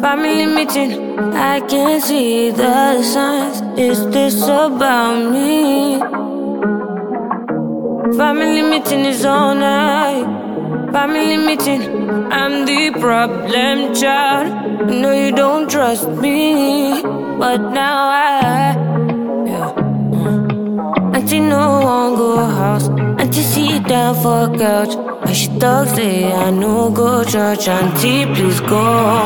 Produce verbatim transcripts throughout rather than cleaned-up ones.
family meeting, I can see the signs. Is this about me? Family meeting is all night. Family meeting, I'm the problem child. You know you don't trust me, but now I, yeah. uh. Auntie no one go house, auntie sit down for couch. And she talks say I no go church. Auntie please go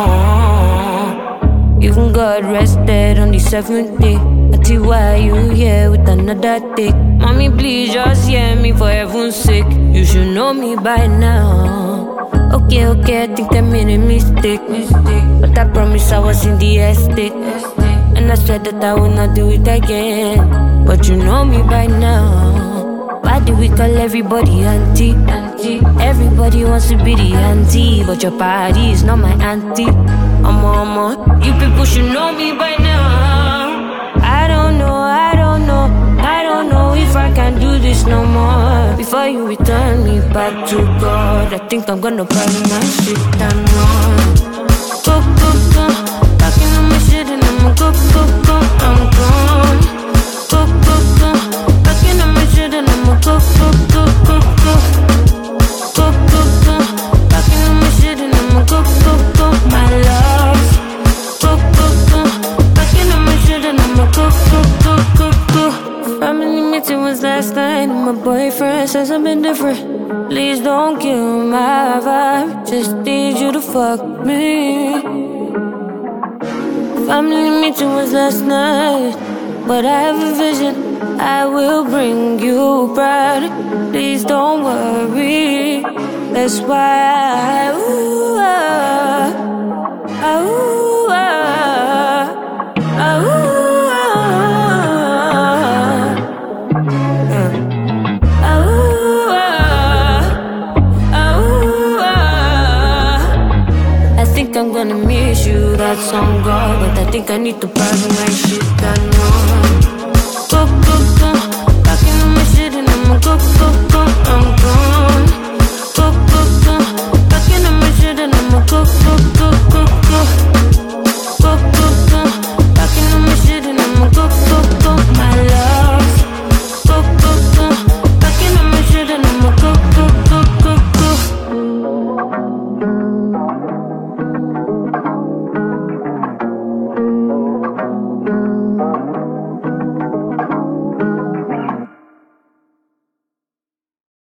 home. Even God rested on the seventh day. Auntie why you here with another dick? Mommy please just hear me for heaven's sake. You should know me by now. Okay, okay, I think I made a mistake, mistake. But I promise I was in the estate, and I said that I will not do it again. But you know me by now. Why do we call everybody auntie? Auntie. Everybody wants to be the auntie, but your party is not my auntie. I'm mama, you people should know me by now. I don't know, I don't know, I don't know if I can do this no more. Before you return me back to God, I think I'm gonna burn my shit and run. Go, go, go, packing on my shit and I'ma go, go, go, I'm gone. Go, go, go, packing on my shit and I'ma go, go, go, go, go. Go, go, go, packing on my shit and I'ma go, go, go, my love. Go, go, go, packing on my shit and I'ma go, go, go, go, go. Family meeting was last night and my boyfriend says I've been different. Please don't kill my vibe, just need you to fuck me. Family meeting was last night, but I have a vision, I will bring you pride. Please don't worry, that's why I ooh, ah, ah, ooh, ah, ah, ooh. I'm gonna miss you, that song, God. But I think I need to pack my shit and run. Go, go, go, packing on my shit and I'ma go, go, go, I'm gone.